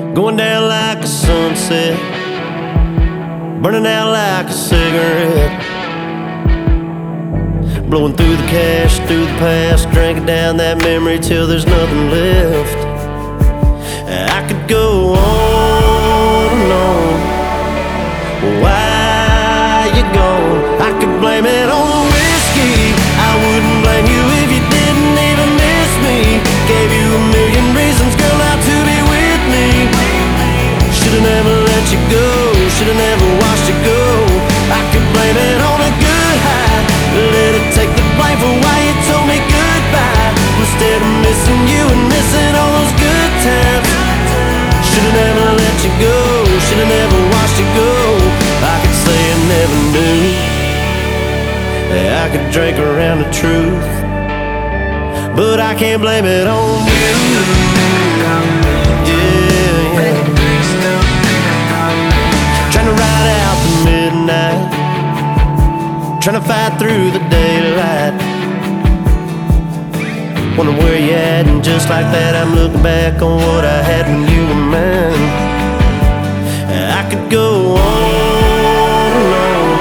going down like a sunset, burning out like a cigarette, blowing through the cash, through the past, drinking down that memory till there's nothing left. I could go on and on. Why you gone? I could blame it on the whiskey. I wouldn't blame you if you didn't even miss me. Gave you a million reasons, girl, not to be with me. Should've never let you go, should've never watched you go. I could blame it on a good high, let it take the blame for why you told me goodbye, instead of missing you and missing all those good times. Should've never let you go, should've never watched you go. I could say I never knew, I could drink around the truth, but I can't blame it on you. Yeah. Trying to ride out the midnight, trying to fight through the daylight, wondering where you at, and just like that I'm looking back on what I had when you were mine. I could go on and on.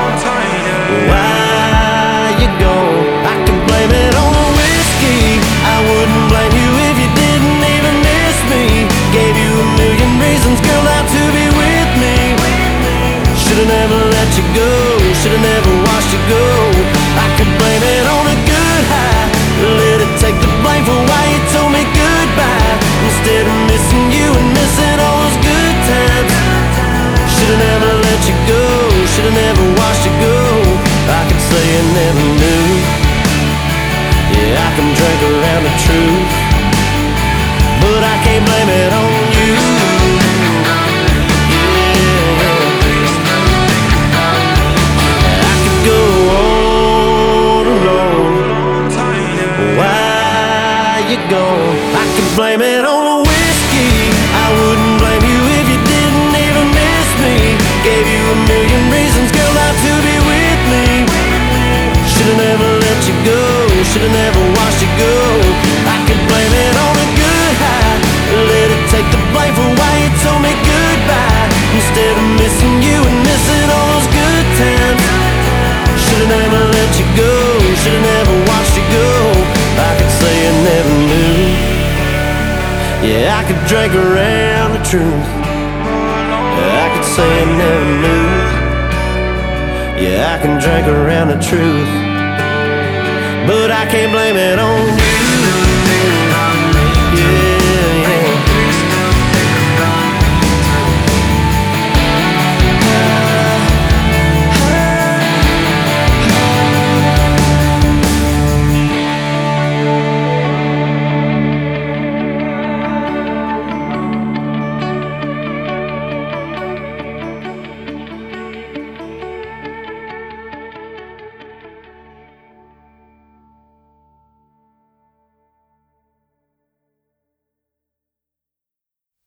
Why you gone? I can blame it on the whiskey. I wouldn't blame you if you didn't even miss me. Gave you a million reasons, girl, not to be with me. Should've never let you go, should've never watched you go. I could blame it on a good high, let it take the blame for why you told me goodbye, instead of missing you and missing all those good times. Should've never let you go, should've never watched you go. I could say I never knew, yeah, I can drink around the truth, but I can't blame it on you. I could blame it on the whiskey. I wouldn't blame you if you didn't even miss me. Gave you a million reasons, girl, not to be with me. Should've never let you go, should've never watched you go. I could blame it on a good high, let it take the blame for why you told me goodbye, instead of missing you and missing all those good times. Should've never let you go, should've never watched you go. I could say I never knew, yeah, I could drink around the truth. I could say I never knew, yeah, I can drink around the truth, but I can't blame it on you.